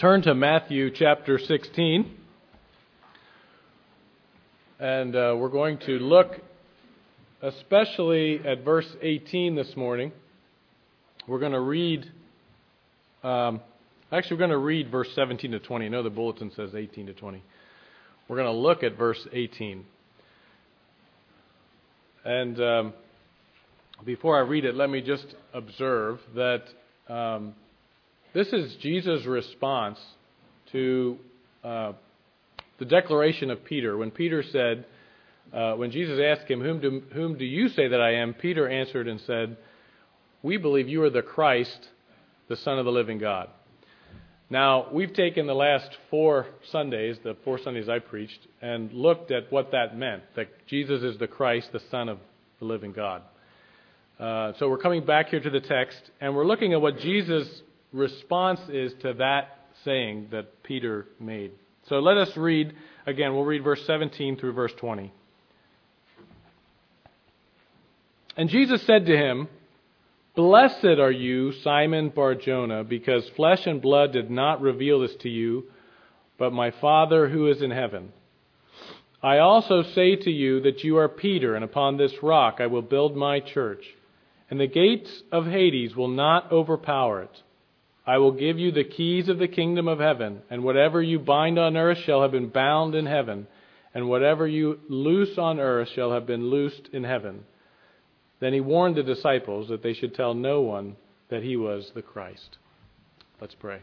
Turn to Matthew chapter 16, and we're going to look especially at verse 18 this morning. We're going to read, we're going to read verse 17 to 20. I know the bulletin says 18 to 20. We're going to look at verse 18. And before I read it, let me just observe that this is Jesus' response to the declaration of Peter. When Peter said, when Jesus asked him, whom do you say that I am? Peter answered and said, we believe you are the Christ, the Son of the living God. Now, we've taken the last 4 Sundays, the 4 Sundays I preached, and looked at what that meant, that Jesus is the Christ, the Son of the living God. So we're coming back here to the text, and we're looking at what Jesus' response is to that saying that Peter made. So let us read, again, we'll read verse 17 through verse 20. And Jesus said to him, Blessed are you, Simon Bar-Jonah, because flesh and blood did not reveal this to you, but my Father who is in heaven. I also say to you that you are Peter, and upon this rock I will build my church, and the gates of Hades will not overpower it. I will give you the keys of the kingdom of heaven, and whatever you bind on earth shall have been bound in heaven, and whatever you loose on earth shall have been loosed in heaven. Then he warned the disciples that they should tell no one that he was the Christ. Let's pray.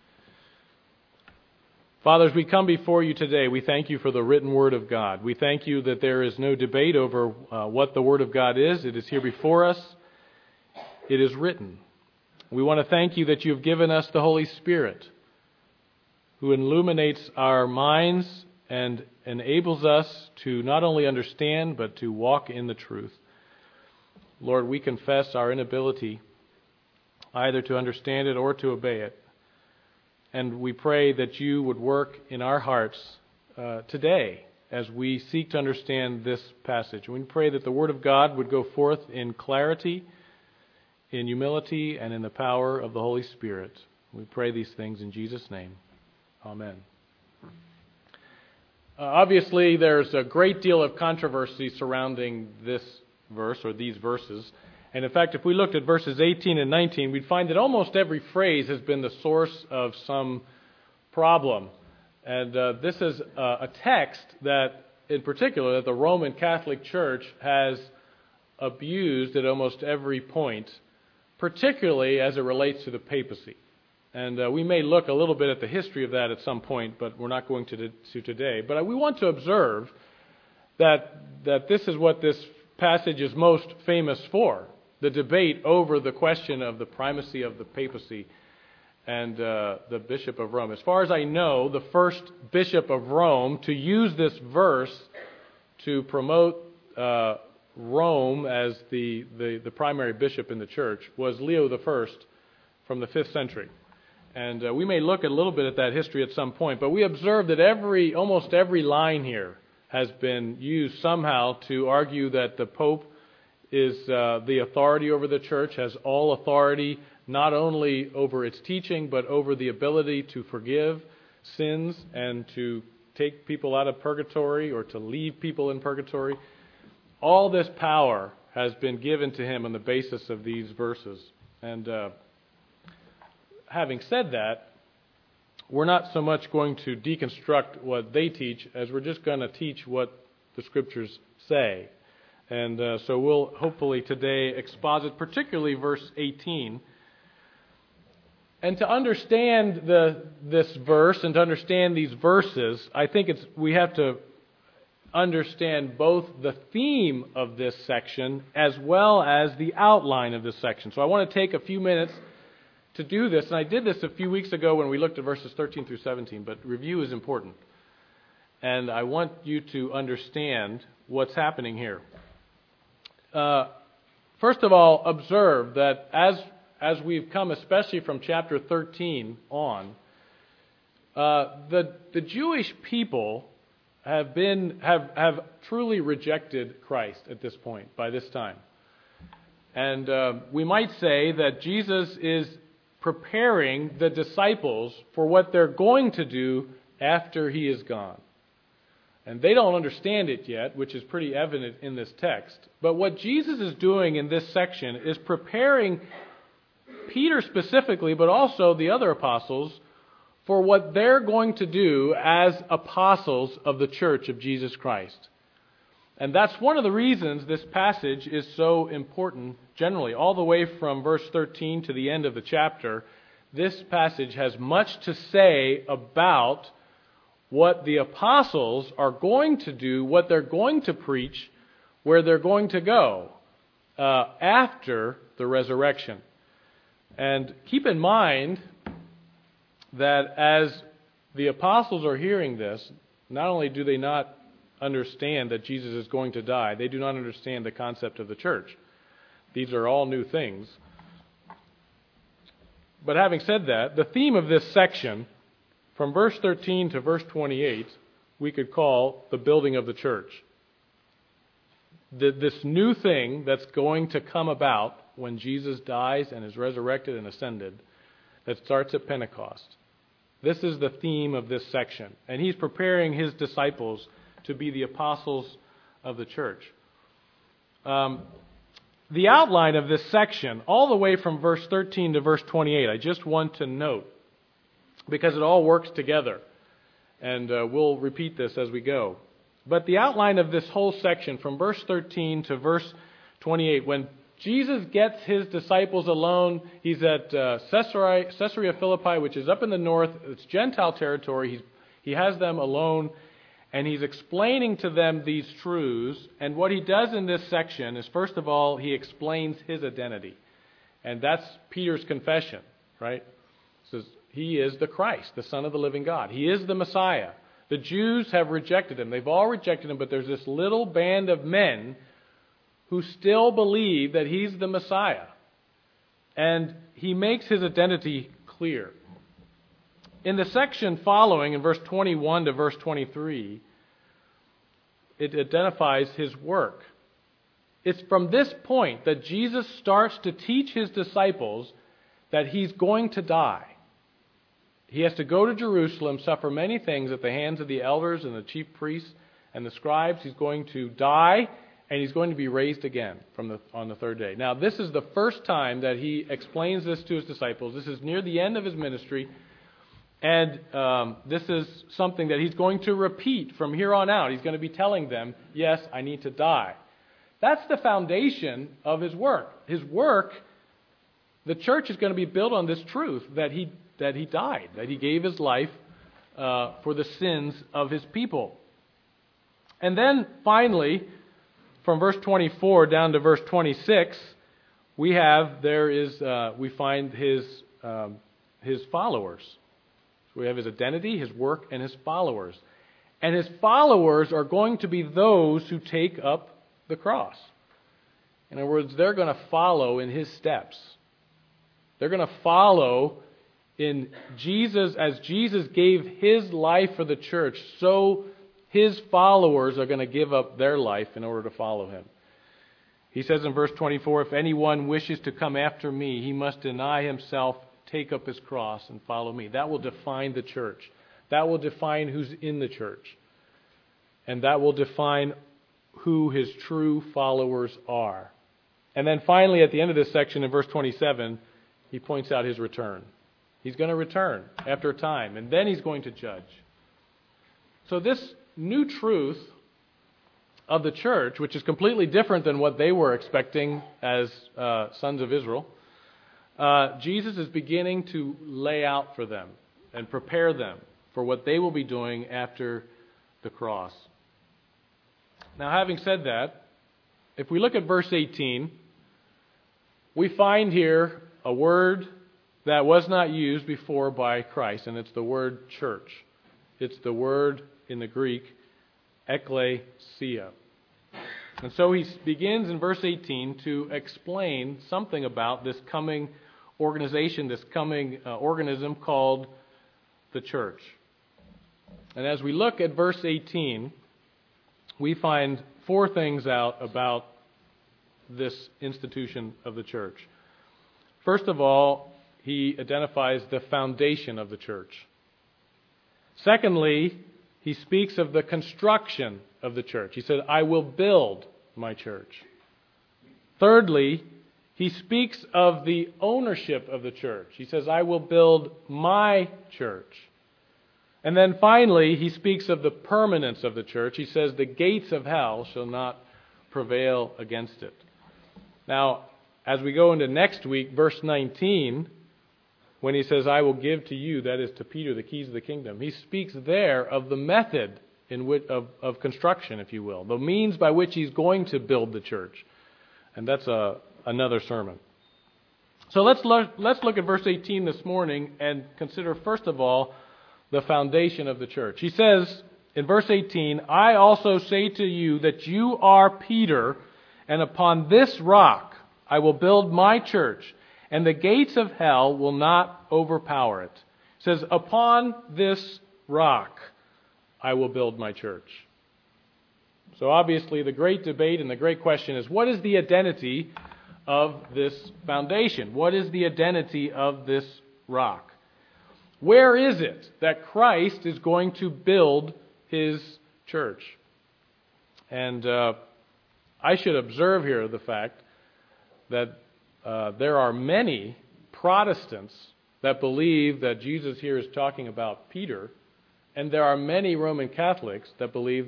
Father, as we come before you today, we thank you for the written word of God. We thank you that there is no debate over what the word of God is. It is here before us. It is written. We want to thank you that you have given us the Holy Spirit, who illuminates our minds and enables us to not only understand, but to walk in the truth. Lord, we confess our inability either to understand it or to obey it. And we pray that you would work in our hearts today as we seek to understand this passage. We pray that the Word of God would go forth in clarity, in humility, and in the power of the Holy Spirit. We pray these things in Jesus' name. Amen. Obviously, there's a great deal of controversy surrounding this verse or these verses. And in fact, if we looked at verses 18 and 19, we'd find that almost every phrase has been the source of some problem. And this is a text that, in particular, that the Roman Catholic Church has abused at almost every point, particularly as it relates to the papacy. And we may look a little bit at the history of that at some point, but we're not going to today. But we want to observe that this is what this passage is most famous for, the debate over the question of the primacy of the papacy and the Bishop of Rome. As far as I know, the first Bishop of Rome to use this verse to promote Rome as the primary bishop in the church was Leo I from the 5th century. And we may look a little bit at that history at some point, but we observe that almost every line here has been used somehow to argue that the Pope is the authority over the church, has all authority not only over its teaching, but over the ability to forgive sins and to take people out of purgatory or to leave people in purgatory. All this power has been given to him on the basis of these verses. And having said that, we're not so much going to deconstruct what they teach as we're just going to teach what the Scriptures say. And so we'll hopefully today exposit particularly verse 18. And to understand this verse and to understand these verses, I think we have to understand both the theme of this section as well as the outline of this section. So I want to take a few minutes to do this, and I did this a few weeks ago when we looked at verses 13 through 17, but review is important. And I want you to understand what's happening here. First of all, observe that as we've come, especially from chapter 13 on, the Jewish people have truly rejected Christ at this point, by this time. And we might say that Jesus is preparing the disciples for what they're going to do after he is gone. And they don't understand it yet, which is pretty evident in this text. But what Jesus is doing in this section is preparing Peter specifically, but also the other apostles, for what they're going to do as apostles of the church of Jesus Christ. And that's one of the reasons this passage is so important generally. All the way from verse 13 to the end of the chapter, this passage has much to say about what the apostles are going to do, what they're going to preach, where they're going to go after the resurrection. And keep in mind that as the apostles are hearing this, not only do they not understand that Jesus is going to die, they do not understand the concept of the church. These are all new things. But having said that, the theme of this section, from verse 13 to verse 28, we could call the building of the church. This new thing that's going to come about when Jesus dies and is resurrected and ascended, that starts at Pentecost. This is the theme of this section. And he's preparing his disciples to be the apostles of the church. The outline of this section, all the way from verse 13 to verse 28, I just want to note, because it all works together. And we'll repeat this as we go. But the outline of this whole section, from verse 13 to verse 28, when Jesus gets his disciples alone, he's at Caesarea Philippi, which is up in the north. It's Gentile territory. He has them alone, and he's explaining to them these truths. And what he does in this section is, first of all, he explains his identity. And that's Peter's confession, right? He says, he is the Christ, the Son of the living God. He is the Messiah. The Jews have rejected him. They've all rejected him, but there's this little band of men who still believe that he's the Messiah. And he makes his identity clear. In the section following, in verse 21 to verse 23, it identifies his work. It's from this point that Jesus starts to teach his disciples that he's going to die. He has to go to Jerusalem, suffer many things at the hands of the elders and the chief priests and the scribes. He's going to die, and he's going to be raised again on the third day. Now, this is the first time that he explains this to his disciples. This is near the end of his ministry, and this is something that he's going to repeat from here on out. He's going to be telling them, yes, I need to die. That's the foundation of his work. His work, the church is going to be built on this truth that he died, that he gave his life for the sins of his people. And then finally, from verse 24 down to verse 26, we find his followers. So we have his identity, his work, and his followers. And his followers are going to be those who take up the cross. In other words, they're going to follow in his steps. They're going to follow in Jesus, as Jesus gave his life for the church, so his followers are going to give up their life in order to follow him. He says in verse 24, if anyone wishes to come after me, he must deny himself, take up his cross, and follow me. That will define the church. That will define who's in the church. And that will define who his true followers are. And then finally, at the end of this section, in verse 27, he points out his return. He's going to return after a time, and then he's going to judge. So this new truth of the church, which is completely different than what they were expecting as sons of Israel, Jesus is beginning to lay out for them and prepare them for what they will be doing after the cross. Now, having said that, if we look at verse 18, we find here a word that was not used before by Christ, and it's the word church. It's the word in the Greek, ekklesia. And so he begins in verse 18 to explain something about this coming organization, this coming organism called the church. And as we look at verse 18, we find four things out about this institution of the church. First of all, he identifies the foundation of the church. Secondly, he speaks of the construction of the church. He said, I will build my church. Thirdly, he speaks of the ownership of the church. He says, I will build my church. And then finally, he speaks of the permanence of the church. He says, the gates of hell shall not prevail against it. Now, as we go into next week, verse 19, when he says, I will give to you, that is to Peter, the keys of the kingdom, he speaks there of the method of construction, if you will, the means by which he's going to build the church. And that's another sermon. So let's look at verse 18 this morning and consider, first of all, the foundation of the church. He says in verse 18, I also say to you that you are Peter, and upon this rock I will build my church, and the gates of hell will not overpower it. It says, upon this rock I will build my church. So obviously the great debate and the great question is, what is the identity of this foundation? What is the identity of this rock? Where is it that Christ is going to build his church? And I should observe here the fact that there are many Protestants that believe that Jesus here is talking about Peter, and there are many Roman Catholics that believe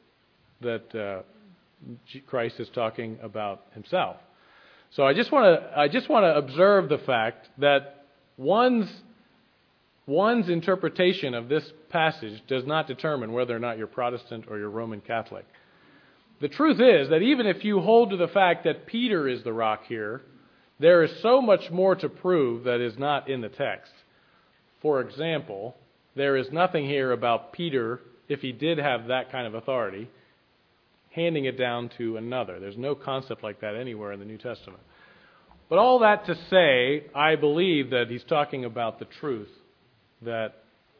that Christ is talking about himself. So I just want to observe the fact that one's interpretation of this passage does not determine whether or not you're Protestant or you're Roman Catholic. The truth is that even if you hold to the fact that Peter is the rock here, there is so much more to prove that is not in the text. For example, there is nothing here about Peter, if he did have that kind of authority, handing it down to another. There's no concept like that anywhere in the New Testament. But all that to say, I believe that he's talking about the truth that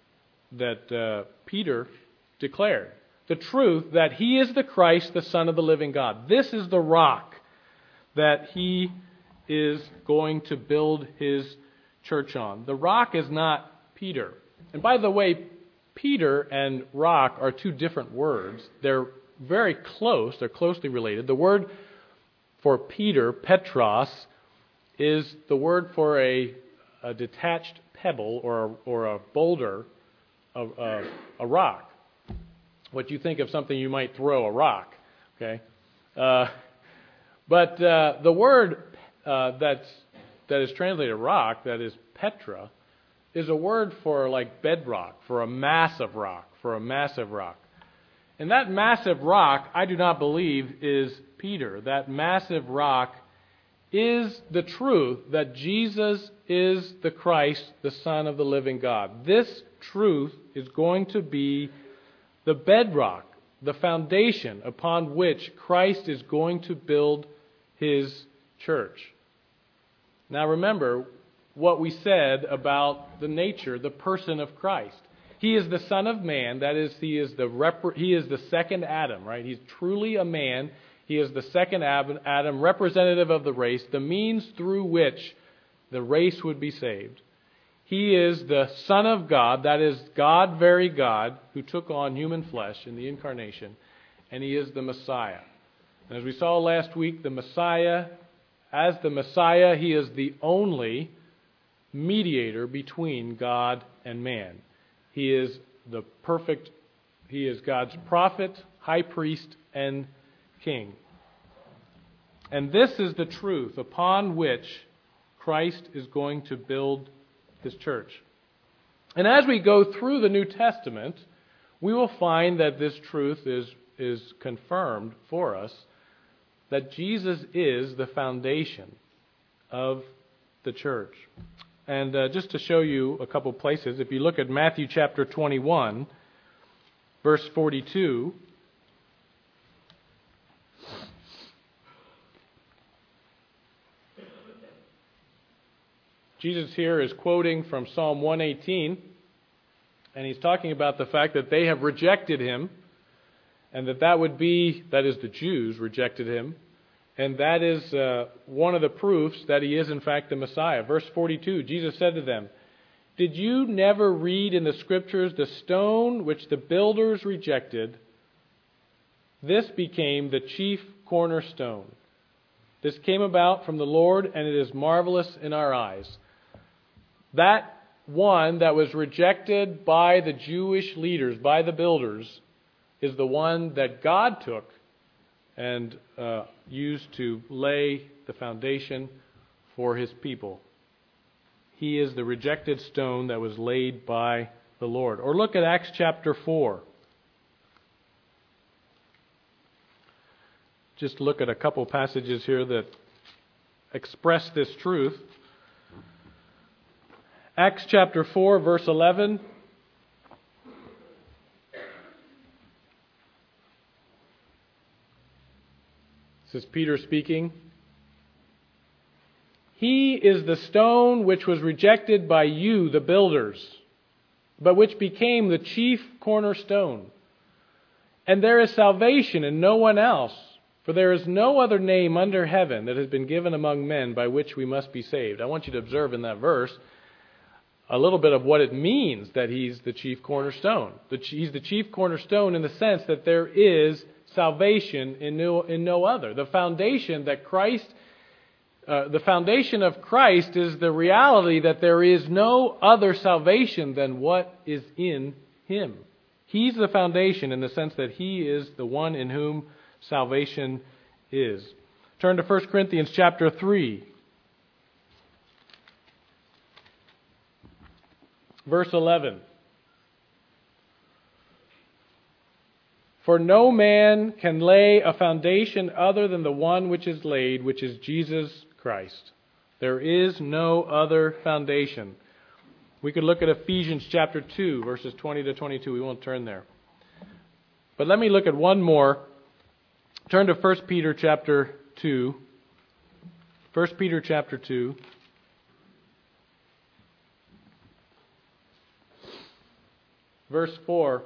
Peter declared. The truth that he is the Christ, the Son of the living God. This is the rock that he is going to build his church on. The rock is not Peter. And by the way, Peter and rock are two different words. They're very close. They're closely related. The word for Peter, Petros, is the word for a detached pebble or a boulder, a rock. What you think of something you might throw, a rock. Okay, but the word that is translated rock, that is Petra, is a word for like bedrock, for a massive rock, And that massive rock, I do not believe, is Peter. That massive rock is the truth that Jesus is the Christ, the Son of the living God. This truth is going to be the bedrock, the foundation upon which Christ is going to build his church. Now remember what we said about the nature, the person of Christ. He is the Son of Man, that is, he is the second Adam, right? He's truly a man. He is the second Adam, representative of the race, the means through which the race would be saved. He is the Son of God, that is, God, very God, who took on human flesh in the incarnation, and he is the Messiah. And as we saw last week, the Messiah, he is the only mediator between God and man. He is God's prophet, high priest, and king. And this is the truth upon which Christ is going to build his church. And as we go through the New Testament, we will find that this truth is confirmed for us, that Jesus is the foundation of the church. And just to show you a couple places, if you look at Matthew chapter 21, verse 42, Jesus here is quoting from Psalm 118, and he's talking about the fact that they have rejected him, and that is the Jews rejected him, And that is one of the proofs that he is in fact the Messiah. Verse 42, Jesus said to them, "Did you never read in the Scriptures, the stone which the builders rejected, this became the chief cornerstone. This came about from the Lord, and it is marvelous in our eyes." That one that was rejected by the Jewish leaders, by the builders, is the one that God took and used to lay the foundation for his people. He is the rejected stone that was laid by the Lord. Or look at Acts chapter 4. Just look at a couple passages here that express this truth. Acts chapter 4, verse 11. This is Peter speaking. "He is the stone which was rejected by you, the builders, but which became the chief cornerstone. And there is salvation in no one else, for there is no other name under heaven that has been given among men by which we must be saved." I want you to observe in that verse a little bit of what it means that he's the chief cornerstone. He's the chief cornerstone in the sense that there is salvation in no other. The foundation of Christ is the reality that there is no other salvation than what is in him. He's the foundation in the sense that he is the one in whom salvation is. Turn to 1 Corinthians chapter 3. Verse 11. "For no man can lay a foundation other than the one which is laid, which is Jesus Christ." There is no other foundation. We could look at Ephesians chapter 2, verses 20 to 22. We won't turn there. But let me look at one more. Turn to 1 Peter chapter 2. 1 Peter chapter 2. Verse 4.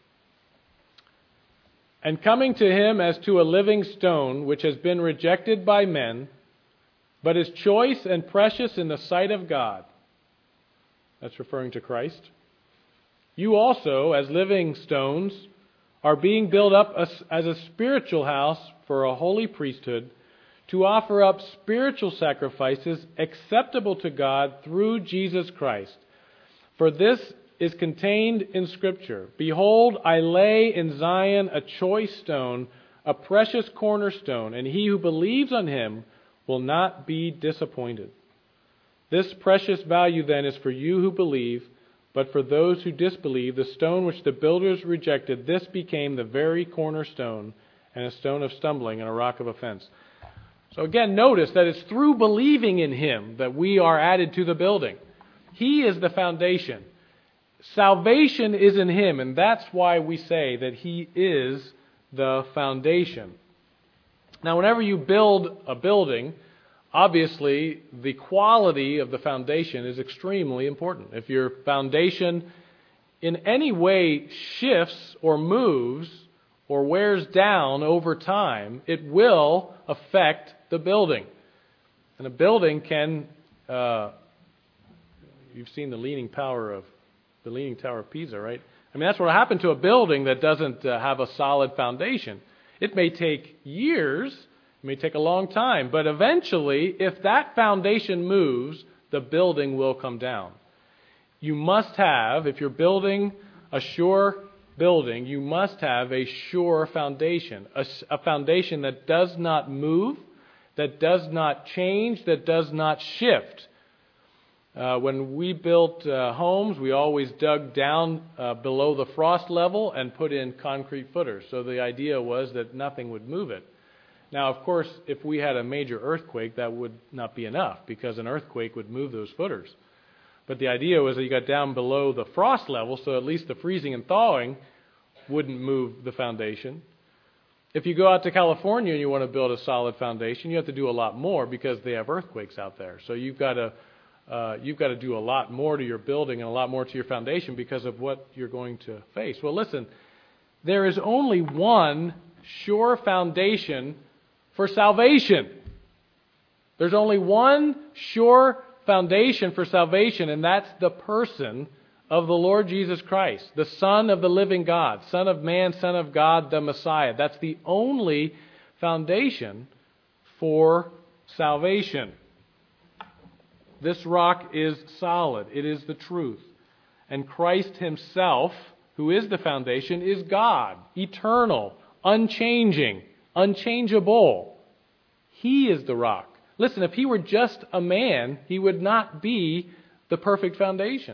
"And coming to him as to a living stone, which has been rejected by men, but is choice and precious in the sight of God." That's referring to Christ. "You also, as living stones, are being built up as a spiritual house for a holy priesthood, to offer up spiritual sacrifices acceptable to God through Jesus Christ. For this is contained in Scripture. Behold, I lay in Zion a choice stone, a precious cornerstone, and he who believes on him will not be disappointed. This precious value then is for you who believe, but for those who disbelieve, the stone which the builders rejected, this became the very cornerstone, and a stone of stumbling and a rock of offense." So again, notice that it's through believing in him that we are added to the building. He is the foundation. Salvation is in him, and that's why we say that he is the foundation. Now, whenever you build a building, obviously the quality of the foundation is extremely important. If your foundation in any way shifts or moves or wears down over time, it will affect the building. And a building can, you've seen the Leaning Tower of Pisa, right? I mean, that's what happened to a building that doesn't have a solid foundation. It may take years, it may take a long time, but eventually, if that foundation moves, the building will come down. You must have, if you're building a sure building, you must have a sure foundation, a foundation that does not move, that does not change, that does not shift. When we built homes, we always dug down below the frost level and put in concrete footers. So the idea was that nothing would move it. Now, of course, if we had a major earthquake, that would not be enough because an earthquake would move those footers. But the idea was that you got down below the frost level, so at least the freezing and thawing wouldn't move the foundation. If you go out to California and you want to build a solid foundation, you have to do a lot more because they have earthquakes out there. So you've got to do a lot more to your building and a lot more to your foundation because of what you're going to face. Well, listen, there is only one sure foundation for salvation. There's only one sure foundation for salvation, and that's the person of the Lord Jesus Christ, the Son of the living God, Son of man, Son of God, the Messiah. That's the only foundation for salvation. This rock is solid. It is the truth. And Christ himself, who is the foundation, is God, eternal, unchanging, unchangeable. He is the rock. Listen, if he were just a man, he would not be the perfect foundation.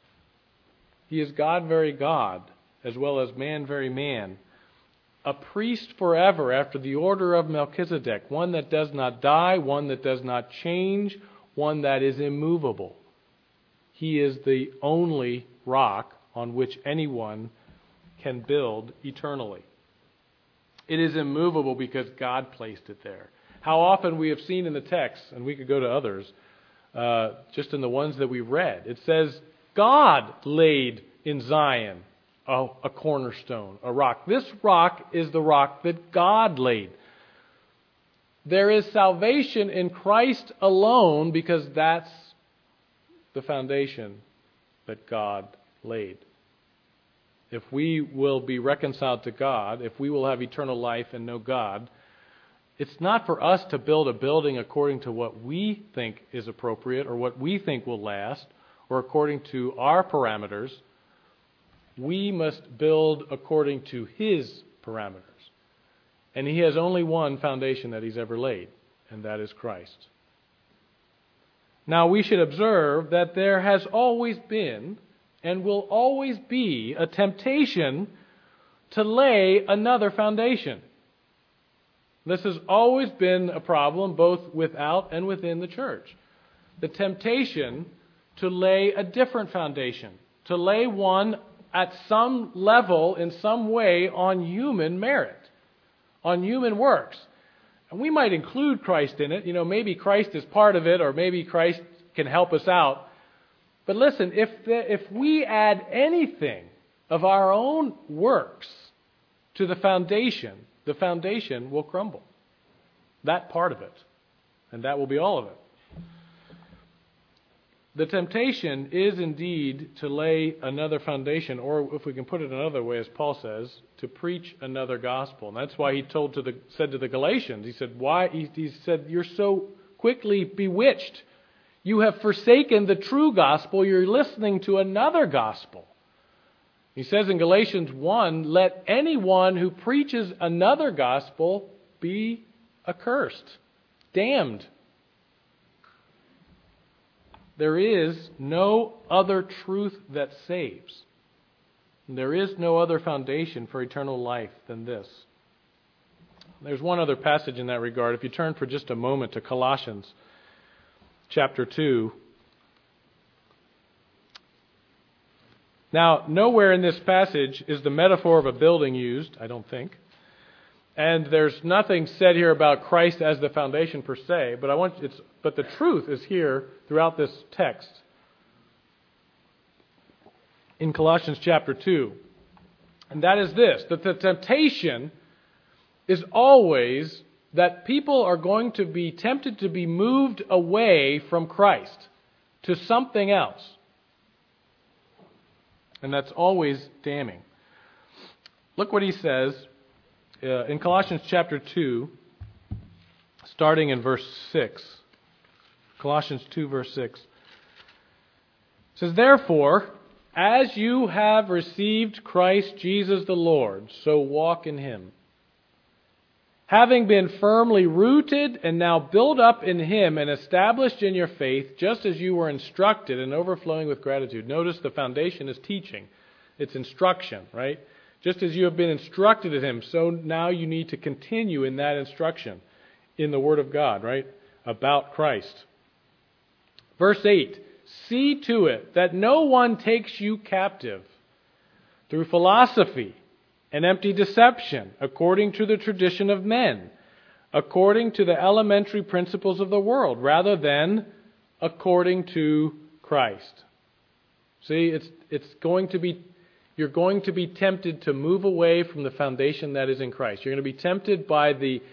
He is God, very God, as well as man, very man. A priest forever after the order of Melchizedek, one that does not die, one that does not change, one that is immovable. He is the only rock on which anyone can build eternally. It is immovable because God placed it there. How often we have seen in the text, and we could go to others, just in the ones that we read, it says, God laid in Zion a cornerstone, a rock. This rock is the rock that God laid. There is salvation in Christ alone because that's the foundation that God laid. If we will be reconciled to God, if we will have eternal life and know God, it's not for us to build a building according to what we think is appropriate or what we think will last or according to our parameters. We must build according to His parameters. And He has only one foundation that He's ever laid, and that is Christ. Now we should observe that there has always been and will always be a temptation to lay another foundation. This has always been a problem both without and within the church. The temptation to lay a different foundation, to lay one at some level, in some way, on human merit, on human works. And we might include Christ in it. Maybe Christ is part of it, or maybe Christ can help us out. But listen, if we add anything of our own works to the foundation will crumble. That part of it. And that will be all of it. The temptation is indeed to lay another foundation, or if we can put it another way, as Paul says, to preach another gospel. And that's why he said to the Galatians, he said, "Why?" He said, "You're so quickly bewitched. You have forsaken the true gospel. You're listening to another gospel." He says in Galatians 1, "Let anyone who preaches another gospel be accursed," damned. There is no other truth that saves. There is no other foundation for eternal life than this. There's one other passage in that regard. If you turn for just a moment to Colossians chapter 2. Now, nowhere in this passage is the metaphor of a building used, I don't think. And there's nothing said here about Christ as the foundation per se, but the truth is here throughout this text. In Colossians chapter 2. And that is this, that the temptation is always that people are going to be tempted to be moved away from Christ to something else. And that's always damning. Look what he says in Colossians chapter 2, starting in verse 6. Colossians 2, verse 6. It says, "Therefore, as you have received Christ Jesus the Lord, so walk in Him. Having been firmly rooted and now built up in Him and established in your faith, just as you were instructed and overflowing with gratitude." Notice the foundation is teaching. It's instruction, right? Just as you have been instructed in Him, so now you need to continue in that instruction in the Word of God, right? About Christ. Verse 8, "See to it that no one takes you captive through philosophy and empty deception, according to the tradition of men, according to the elementary principles of the world, rather than according to Christ." See, you're going to be tempted to move away from the foundation that is in Christ. You're going to be tempted by the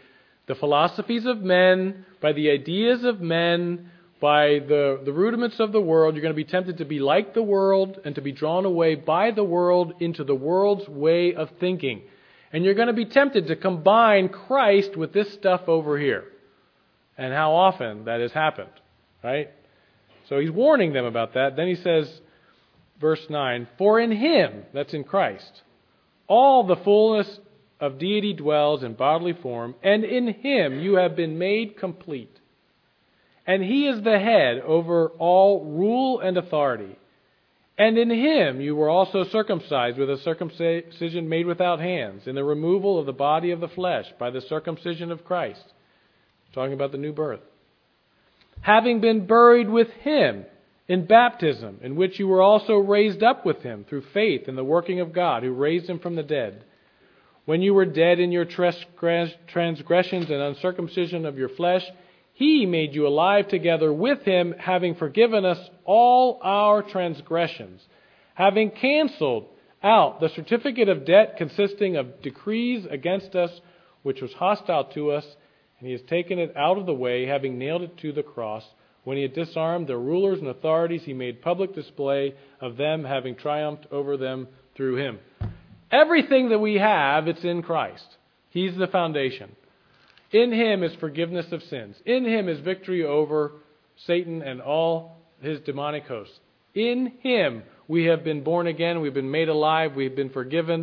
the philosophies of men, by the ideas of men, by the rudiments of the world. You're going to be tempted to be like the world and to be drawn away by the world into the world's way of thinking. And you're going to be tempted to combine Christ with this stuff over here. And how often that has happened, right? So he's warning them about that. Then he says, verse 9, "For in him," that's in Christ, "all the fullness of deity dwells in bodily form, and in him you have been made complete. And he is the head over all rule and authority. And in him you were also circumcised with a circumcision made without hands, in the removal of the body of the flesh by the circumcision of Christ." Talking about the new birth. "Having been buried with him in baptism, in which you were also raised up with him through faith in the working of God, who raised him from the dead. When you were dead in your transgressions and uncircumcision of your flesh, he made you alive together with him, having forgiven us all our transgressions, having canceled out the certificate of debt consisting of decrees against us, which was hostile to us, and he has taken it out of the way, having nailed it to the cross. When he had disarmed the rulers and authorities, he made public display of them, having triumphed over them through him." Everything that we have, it's in Christ. He's the foundation. In him is forgiveness of sins. In him is victory over Satan and all his demonic hosts. In him we have been born again. We've been made alive. We've been forgiven.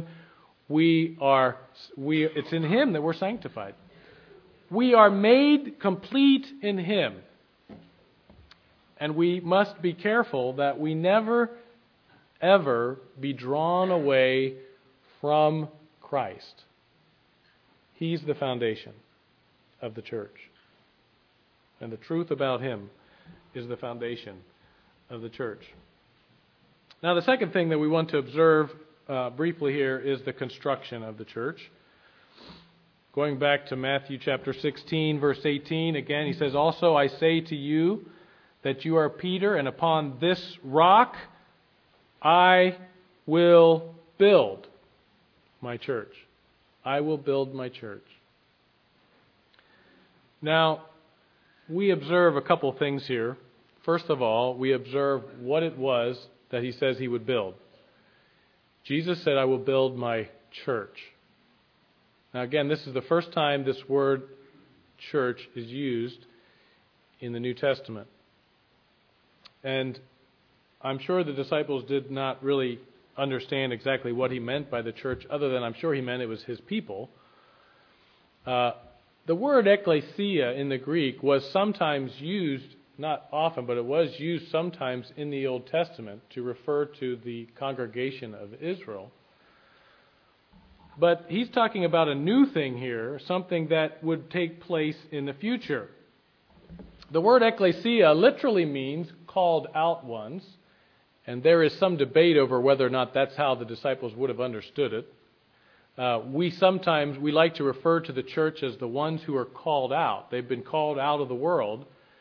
It's in him that we're sanctified. We are made complete in him. And we must be careful that we never, ever be drawn away from Christ. He's the foundation of the church. And the truth about him is the foundation of the church. Now, the second thing that we want to observe briefly here is the construction of the church. Going back to Matthew chapter 16, verse 18, again, he says, "Also I say to you that you are Peter, and upon this rock I will build my church." I will build my church. Now, we observe a couple things here. First of all, we observe what it was that he says he would build. Jesus said, "I will build my church." Now again, this is the first time this word church is used in the New Testament. And I'm sure the disciples did not really understand exactly what he meant by the church, other than I'm sure he meant it was his people. The word ekklesia in the Greek was sometimes used, not often, but it was used sometimes in the Old Testament to refer to the congregation of Israel. But he's talking about a new thing here, something that would take place in the future. The word ekklesia literally means called out ones, and there is some debate over whether or not that's how the disciples would have understood it. We like to refer to the church as the ones who are called out. They've been called out of the world.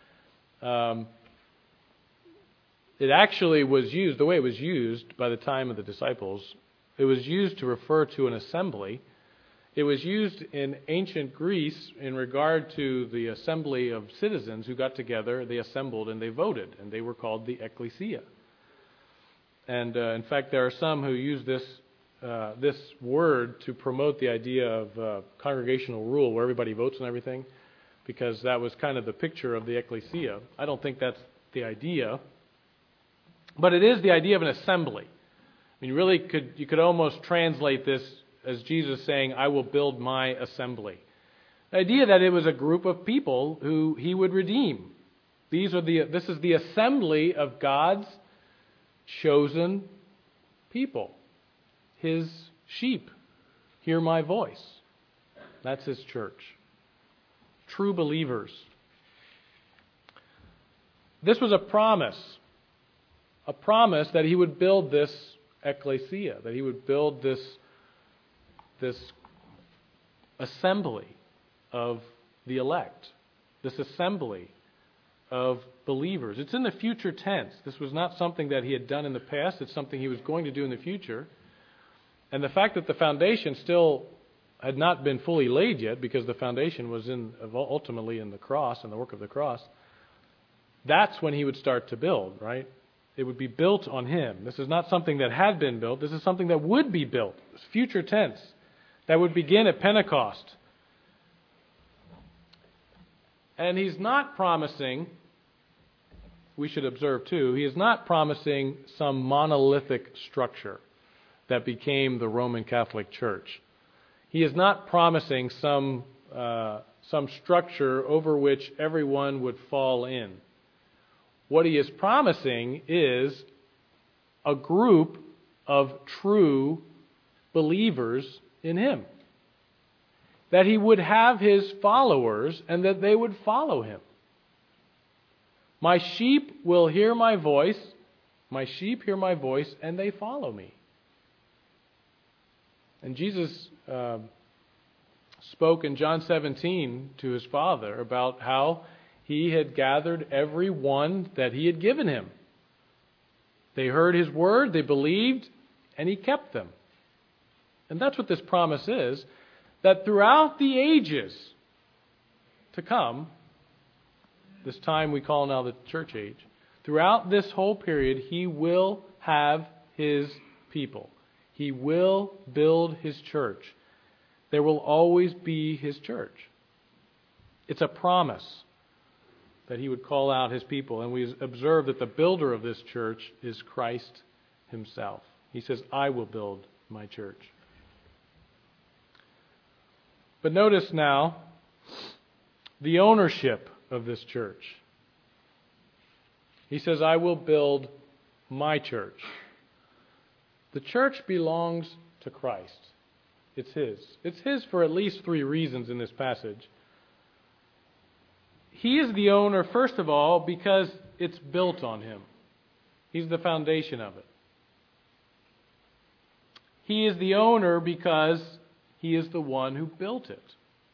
It actually was used, the way it was used by the time of the disciples, it was used to refer to an assembly. It was used in ancient Greece in regard to the assembly of citizens who got together, they assembled, and they voted, and they were called the ekklesia. And in fact, there are some who use this word to promote the idea of congregational rule, where everybody votes and everything, because that was kind of the picture of the ekklesia. I don't think that's the idea, but it is the idea of an assembly. I mean, really, you could almost translate this as Jesus saying, "I will build my assembly." The idea that it was a group of people who he would redeem. This is the assembly of God's chosen people. His sheep hear my voice. That's his church. True believers. This was a promise that he would build this ekklesia, that he would build this assembly of the elect, this assembly of believers. It's in the future tense. This was not something that he had done in the past. It's something he was going to do in the future. And the fact that the foundation still had not been fully laid yet because the foundation was ultimately in the cross and the work of the cross, that's when he would start to build, right? It would be built on him. This is not something that had been built. This is something that would be built. It's future tense. That would begin at Pentecost. And he's not promising, we should observe too, he is not promising some monolithic structure that became the Roman Catholic Church. He is not promising some structure over which everyone would fall in. What he is promising is a group of true believers in him. That he would have his followers and that they would follow him. My sheep will hear my voice. My sheep hear my voice and they follow me. And Jesus spoke in John 17 to his Father about how he had gathered every one that he had given him. They heard his word, they believed, and he kept them. And that's what this promise is, that throughout the ages to come, this time we call now the church age, throughout this whole period, he will have his people. He will build his church. There will always be his church. It's a promise that he would call out his people. And we observe that the builder of this church is Christ himself. He says, I will build my church. But notice now the ownership of this church. He says, I will build my church. The church belongs to Christ. It's his. It's his for at least 3 reasons in this passage. He is the owner, first of all, because it's built on him. He's the foundation of it. He is the owner because he is the one who built it.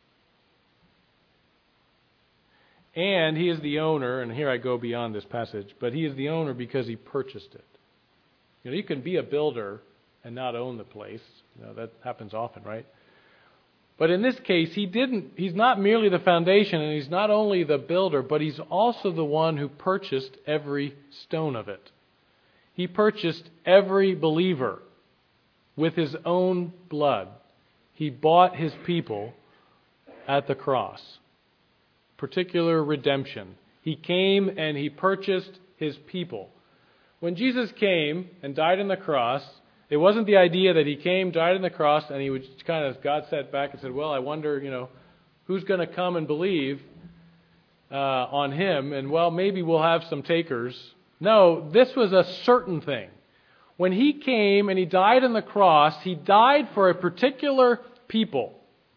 And he is the owner, and here I go beyond this passage, but he is the owner because he purchased it. You know, you can be a builder and not own the place. You know, that happens often, right? But in this case, he's not merely the foundation, and he's not only the builder, but he's also the one who purchased every stone of it. He purchased every believer with his own blood. He bought his people at the cross. Particular redemption. He came and he purchased his people. When Jesus came and died on the cross, it wasn't the idea that he came, died on the cross, and he would kind of, God sat back and said, well, I wonder, who's going to come and believe on him? And, well, maybe we'll have some takers. No, this was a certain thing. When he came and he died on the cross, he died for a particular people.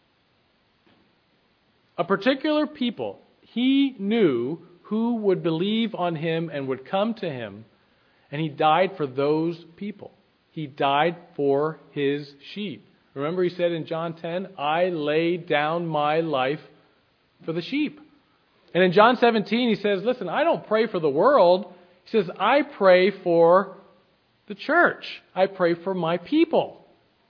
A particular people. He knew who would believe on him and would come to him, and he died for those people. He died for his sheep. Remember he said in John 10, I lay down my life for the sheep. And in John 17 he says, listen, I don't pray for the world. He says, I pray for the church. I pray for my people.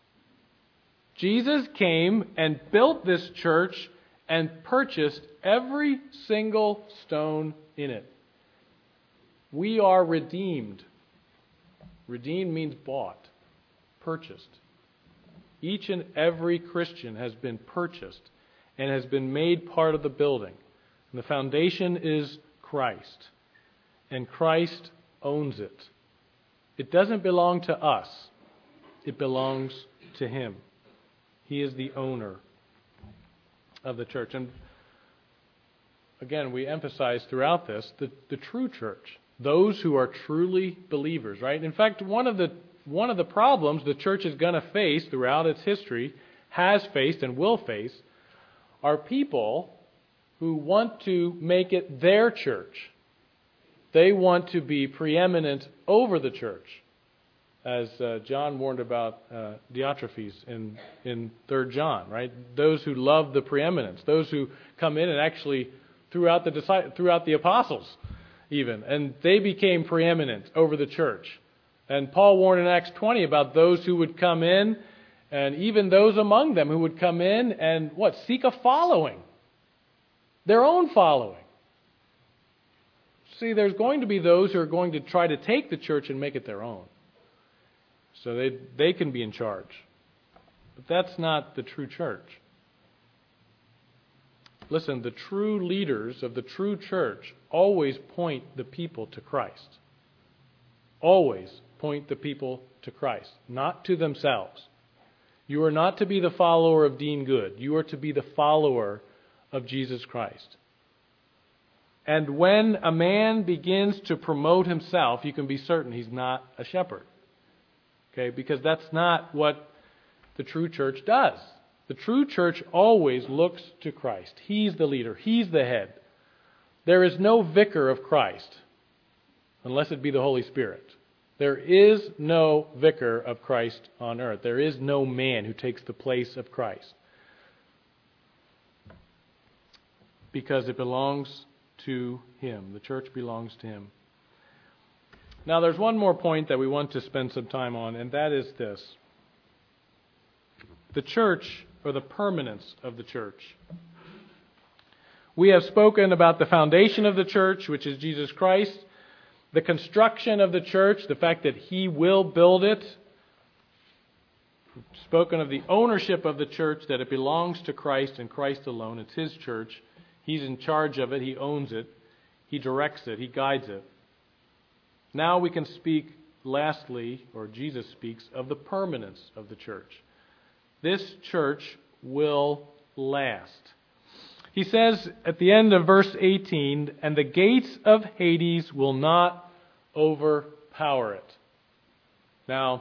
Jesus came and built this church and purchased every single stone in it. We are redeemed. Redeemed means bought, purchased. Each and every Christian has been purchased and has been made part of the building. And the foundation is Christ. And Christ owns it. It doesn't belong to us. It belongs to him. He is the owner of the church. And again, we emphasize throughout this the true church. Those who are truly believers, right? In fact, one of the problems the church is going to face throughout its history, has faced and will face, are people who want to make it their church. They want to be preeminent over the church, as John warned about Diotrephes in 3 John, right? Those who love the preeminence, those who come in and actually throughout the apostles even, and they became preeminent over the church. And Paul warned in Acts 20 about those who would come in And even those among them who would come in and seek a following. Their own following. See, there's going to be those who are going to try to take the church and make it their own. So they can be in charge. But that's not the true church. Listen, the true leaders of the true church always point the people to Christ. Always point the people to Christ, not to themselves. You are not to be the follower of Dean Good. You are to be the follower of Jesus Christ. And when a man begins to promote himself, you can be certain he's not a shepherd. Okay, because that's not what the true church does. The true church always looks to Christ. He's the leader. He's the head. There is no vicar of Christ, unless it be the Holy Spirit. There is no vicar of Christ on earth. There is no man who takes the place of Christ. Because it belongs to Him. The church belongs to Him. Now there's one more point that we want to spend some time on, and that is this. The church, or the permanence of the church. We have spoken about the foundation of the church, which is Jesus Christ. The construction of the church, the fact that He will build it. We've spoken of the ownership of the church, that it belongs to Christ and Christ alone. It's His church. He's in charge of it. He owns it. He directs it. He guides it. Now we can speak lastly, or Jesus speaks, of the permanence of the church. This church will last. He says at the end of verse 18, and the gates of Hades will not overpower it. Now,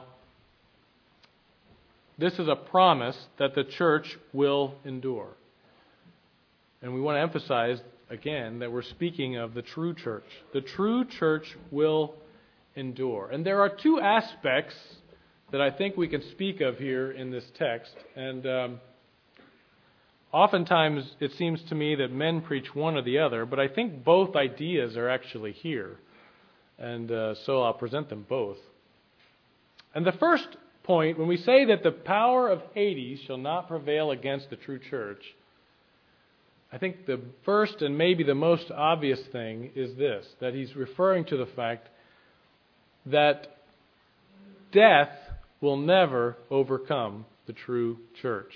this is a promise that the church will endure. And we want to emphasize, again, that we're speaking of the true church. The true church will endure. And there are two aspects that I think we can speak of here in this text. And oftentimes it seems to me that men preach one or the other, but I think both ideas are actually here. And so I'll present them both. And the first point, when we say that the power of Hades shall not prevail against the true church, I think the first and maybe the most obvious thing is this, that he's referring to the fact that death will never overcome the true church.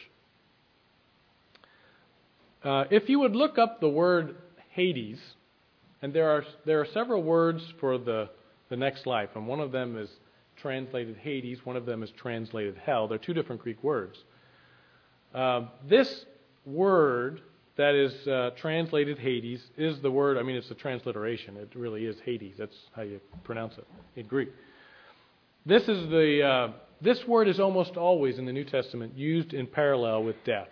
If you would look up the word Hades, and there are several words for the next life, and one of them is translated Hades, one of them is translated hell. They're two different Greek words. This word that is translated Hades is the word, it's a transliteration. It really is Hades. That's how you pronounce it in Greek. This word is almost always in the New Testament used in parallel with death.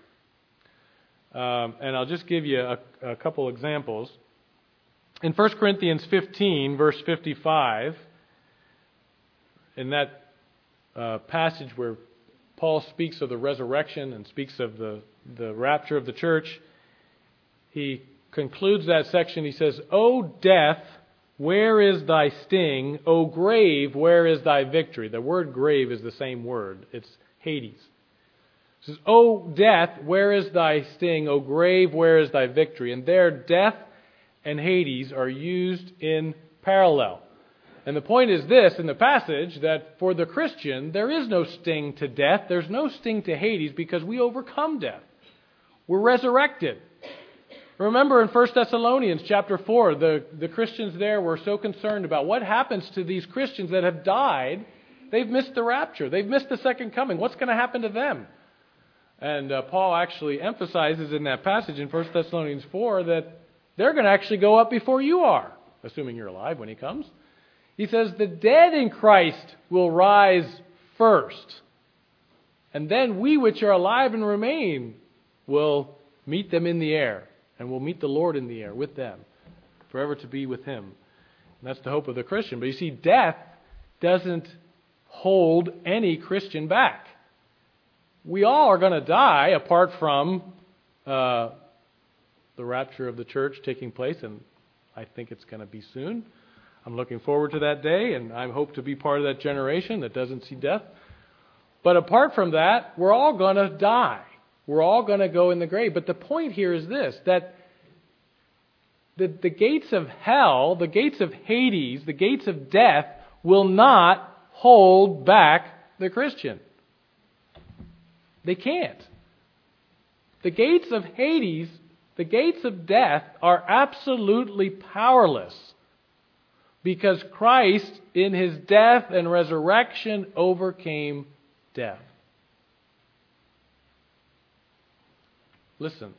And I'll just give you a couple examples. In 1 Corinthians 15, verse 55, in that passage where Paul speaks of the resurrection and speaks of the rapture of the church, he concludes that section. He says, O death, where is thy sting? O grave, where is thy victory? The word grave is the same word. It's Hades. He says, O death, where is thy sting? O grave, where is thy victory? And there, death and Hades are used in parallel. And the point is this in the passage, that for the Christian, there is no sting to death. There's no sting to Hades because we overcome death. We're resurrected. Remember in 1 Thessalonians chapter 4, the Christians there were so concerned about what happens to these Christians that have died. They've missed the rapture. They've missed the second coming. What's going to happen to them? And Paul actually emphasizes in that passage in 1 Thessalonians 4 that they're going to actually go up before you are, assuming you're alive when He comes. He says, the dead in Christ will rise first. And then we which are alive and remain will meet them in the air. And will meet the Lord in the air with them, forever to be with Him. And that's the hope of the Christian. But you see, death doesn't hold any Christian back. We all are going to die apart from the rapture of the church taking place. And I think it's going to be soon. I'm looking forward to that day, and I hope to be part of that generation that doesn't see death. But apart from that, we're all going to die. We're all going to go in the grave. But the point here is this, that the gates of hell, the gates of Hades, the gates of death will not hold back the Christian. They can't. The gates of Hades, the gates of death are absolutely powerless because Christ, in His death and resurrection, overcame death. Listen,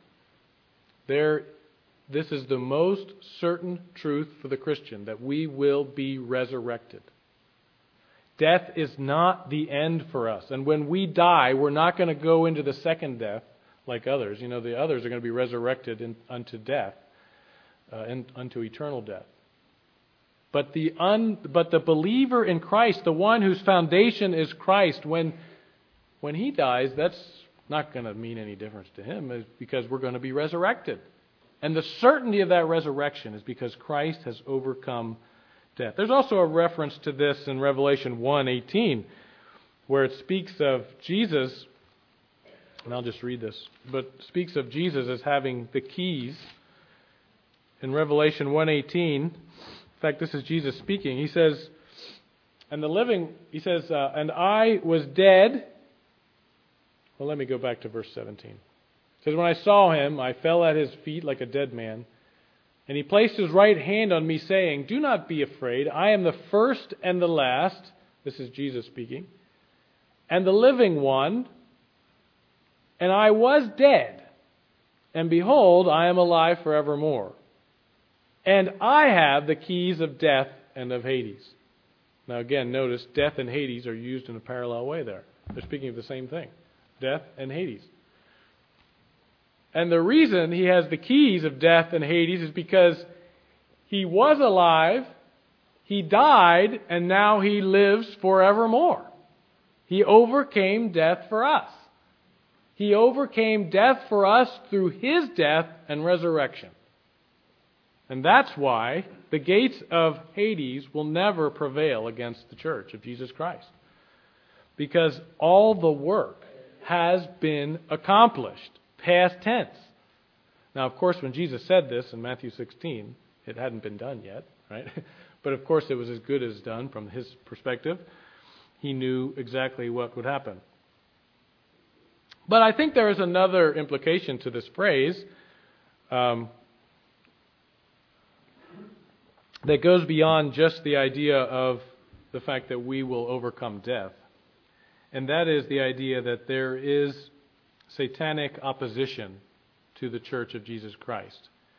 this is the most certain truth for the Christian, that we will be resurrected. Death is not the end for us. And when we die, we're not going to go into the second death like others. You know, the others are going to be resurrected unto death, and unto eternal death. But the believer in Christ, the one whose foundation is Christ, when he dies, that's not going to mean any difference to him, because we're going to be resurrected. And the certainty of that resurrection is because Christ has overcome death. There's also a reference to this in Revelation 1:18, where it speaks of Jesus, and I'll just read this, but speaks of Jesus as having the keys. In Revelation 1:18, in fact, this is Jesus speaking. He says, and I was dead. Well, let me go back to verse 17. It says, when I saw Him, I fell at His feet like a dead man. And He placed His right hand on me, saying, do not be afraid. I am the first and the last. This is Jesus speaking. And the living one. And I was dead. And behold, I am alive forevermore. And I have the keys of death and of Hades. Now again, notice death and Hades are used in a parallel way there. They're speaking of the same thing. Death and Hades. And the reason He has the keys of death and Hades is because He was alive, He died, and now He lives forevermore. He overcame death for us. He overcame death for us through His death and resurrection. And that's why the gates of Hades will never prevail against the church of Jesus Christ. Because all the work has been accomplished. Past tense. Now, of course, when Jesus said this in Matthew 16, it hadn't been done yet, right? But of course, it was as good as done from His perspective. He knew exactly what would happen. But I think there is another implication to this phrase that goes beyond just the idea of the fact that we will overcome death. And that is the idea that there is satanic opposition to the church of Jesus Christ.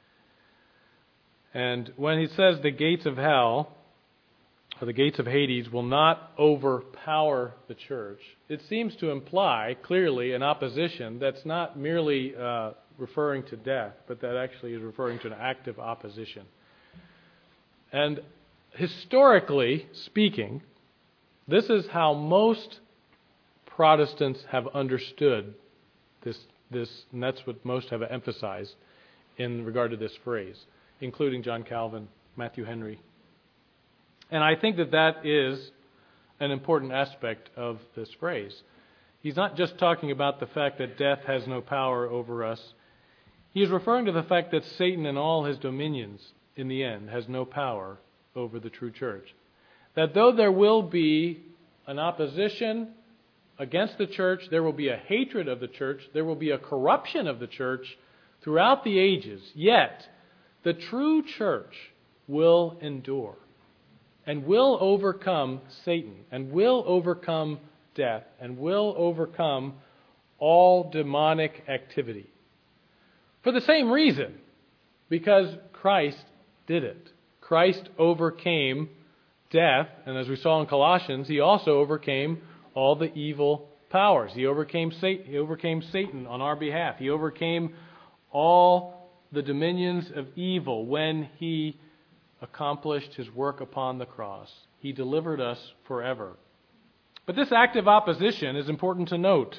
And when He says the gates of hell, or the gates of Hades, will not overpower the church, it seems to imply clearly an opposition that's not merely referring to death, but that actually is referring to an active opposition. And historically speaking, this is how most Protestants have understood this, and that's what most have emphasized in regard to this phrase, including John Calvin, Matthew Henry. And I think that is an important aspect of this phrase. He's not just talking about the fact that death has no power over us. He is referring to the fact that Satan and all his dominions, in the end, has no power over the true church. That though there will be an opposition against the church, there will be a hatred of the church, there will be a corruption of the church throughout the ages, yet the true church will endure and will overcome Satan and will overcome death and will overcome all demonic activity. For the same reason, because Christ did it. Christ overcame death, and as we saw in Colossians, He also overcame all the evil powers. He overcame Satan on our behalf. He overcame all the dominions of evil when He accomplished His work upon the cross. He delivered us forever. But this active opposition is important to note.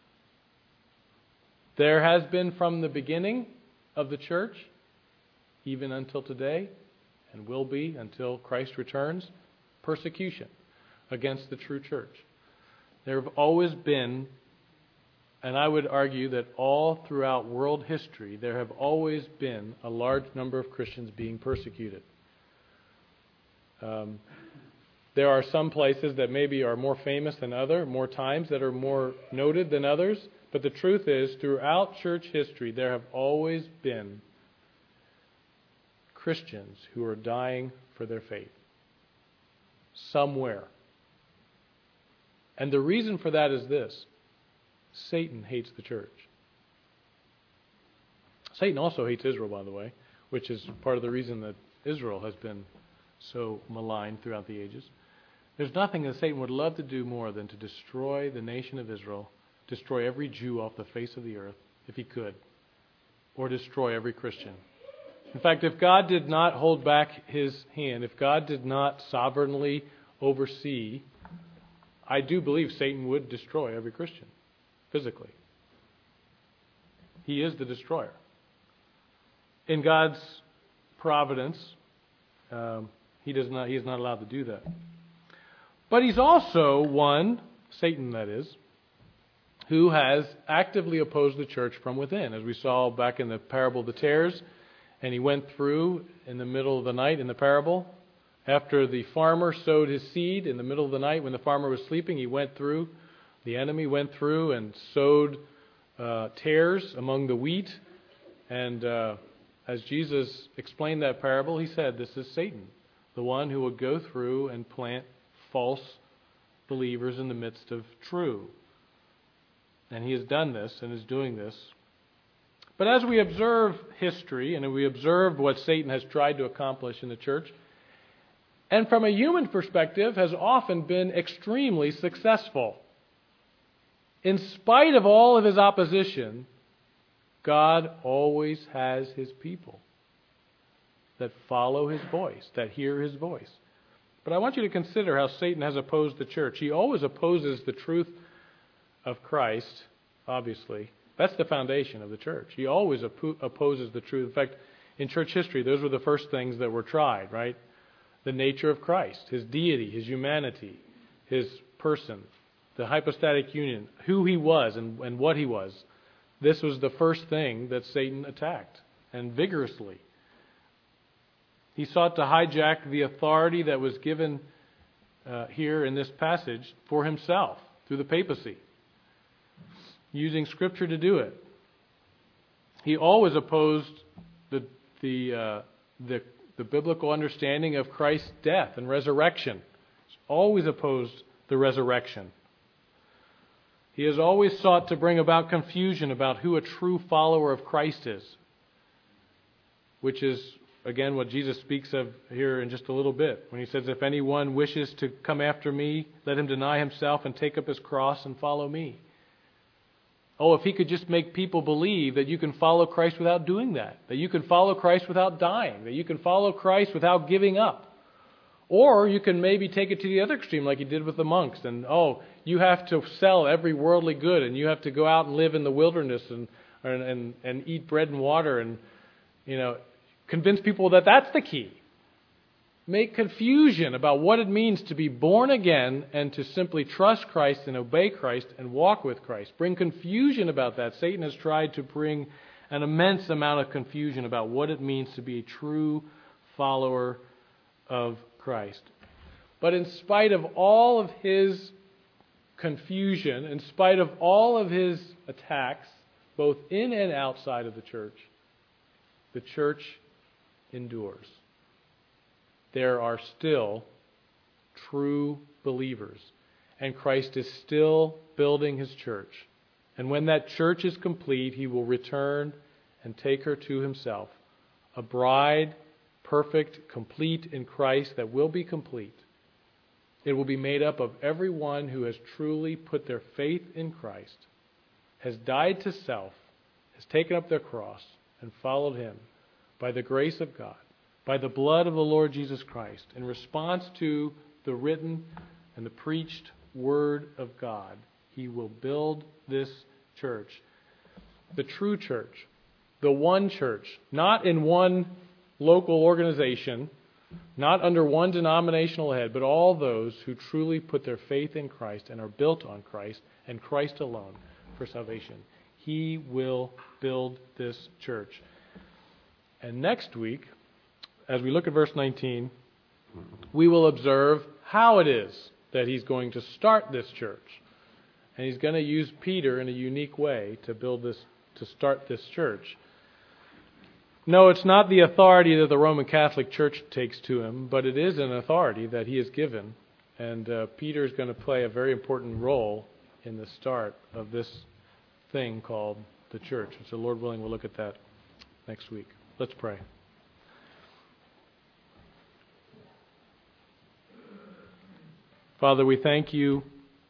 There has been from the beginning of the church, even until today, and will be until Christ returns, persecution against the true church. There have always been, and I would argue that all throughout world history, there have always been a large number of Christians being persecuted. There are some places that maybe are more famous than others, more times that are more noted than others. But the truth is, throughout church history, there have always been Christians who are dying for their faith. Somewhere. And the reason for that is this. Satan hates the church. Satan also hates Israel, by the way, which is part of the reason that Israel has been so maligned throughout the ages. There's nothing that Satan would love to do more than to destroy the nation of Israel, destroy every Jew off the face of the earth, if he could, or destroy every Christian. In fact, if God did not hold back his hand, if God did not sovereignly oversee, I do believe Satan would destroy every Christian, physically. He is the destroyer. In God's providence, he is not allowed to do that. But he's also one, Satan that is, who has actively opposed the church from within. As we saw back in the parable of the tares, and he went through in the middle of the night in the parable. After the farmer sowed his seed in the middle of the night when the farmer was sleeping, the enemy went through and sowed tares among the wheat. And as Jesus explained that parable, he said, this is Satan, the one who would go through and plant false believers in the midst of true. And he has done this and is doing this. But as we observe history and we observe what Satan has tried to accomplish in the church, and from a human perspective has often been extremely successful. In spite of all of his opposition, God always has his people that follow his voice, that hear his voice. But I want you to consider how Satan has opposed the church. He always opposes the truth of Christ, obviously. That's the foundation of the church. He always opposes the truth. In fact, in church history, those were the first things that were tried, right? The nature of Christ, his deity, his humanity, his person, the hypostatic union, who he was and what he was. This was the first thing that Satan attacked, and vigorously. He sought to hijack the authority that was given here in this passage for himself through the papacy, using Scripture to do it. He always opposed the biblical understanding of Christ's death and resurrection. He's always opposed the resurrection. He has always sought to bring about confusion about who a true follower of Christ is, which is, again, what Jesus speaks of here in just a little bit, when he says, if anyone wishes to come after me, let him deny himself and take up his cross and follow me. Oh, if he could just make people believe that you can follow Christ without doing that you can follow Christ without dying, that you can follow Christ without giving up. Or you can maybe take it to the other extreme like he did with the monks. And, you have to sell every worldly good and you have to go out and live in the wilderness and eat bread and water and, convince people that that's the key. Make confusion about what it means to be born again and to simply trust Christ and obey Christ and walk with Christ. Bring confusion about that. Satan has tried to bring an immense amount of confusion about what it means to be a true follower of Christ. But in spite of all of his confusion, in spite of all of his attacks, both in and outside of the church endures. There are still true believers, and Christ is still building his church. And when that church is complete, he will return and take her to himself, a bride, perfect, complete in Christ, that will be complete. It will be made up of everyone who has truly put their faith in Christ, has died to self, has taken up their cross, and followed him by the grace of God, by the blood of the Lord Jesus Christ, in response to the written and the preached word of God. He will build this church, the true church, the one church, not in one local organization, Not under one denominational head, but all those who truly put their faith in Christ and are built on Christ and Christ alone for salvation. He will build this church. And next week, as we look at verse 19, we will observe how it is that He's going to start this church. And He's going to use Peter in a unique way to start this church. No, it's not the authority that the Roman Catholic Church takes to him, but it is an authority that he is given. And Peter is going to play a very important role in the start of this thing called the church. And so, Lord willing, we'll look at that next week. Let's pray. Father, we thank you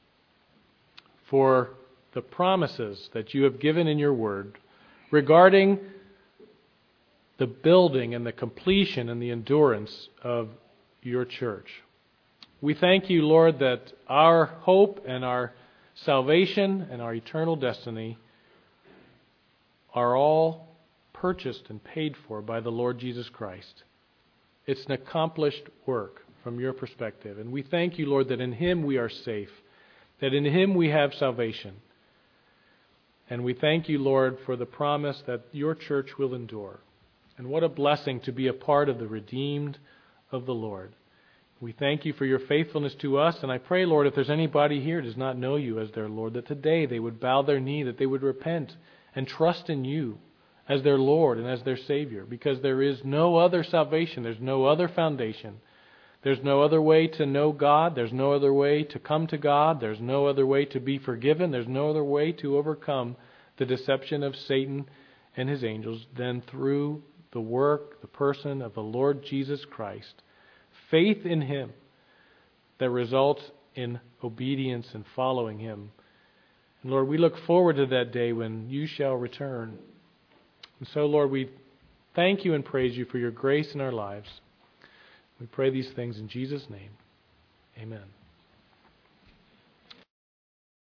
for the promises that you have given in your word regarding the building and the completion and the endurance of your church. We thank you, Lord, that our hope and our salvation and our eternal destiny are all purchased and paid for by the Lord Jesus Christ. It's an accomplished work from your perspective. And we thank you, Lord, that in Him we are safe, that in Him we have salvation. And we thank you, Lord, for the promise that your church will endure. And what a blessing to be a part of the redeemed of the Lord. We thank you for your faithfulness to us. And I pray, Lord, if there's anybody here who does not know you as their Lord, that today they would bow their knee, that they would repent and trust in you as their Lord and as their Savior. Because there is no other salvation. There's no other foundation. There's no other way to know God. There's no other way to come to God. There's no other way to be forgiven. There's no other way to overcome the deception of Satan and his angels than through the work, the person of the Lord Jesus Christ. Faith in Him that results in obedience and following Him. And Lord, we look forward to that day when you shall return. And so, Lord, we thank you and praise you for your grace in our lives. We pray these things in Jesus' name. Amen.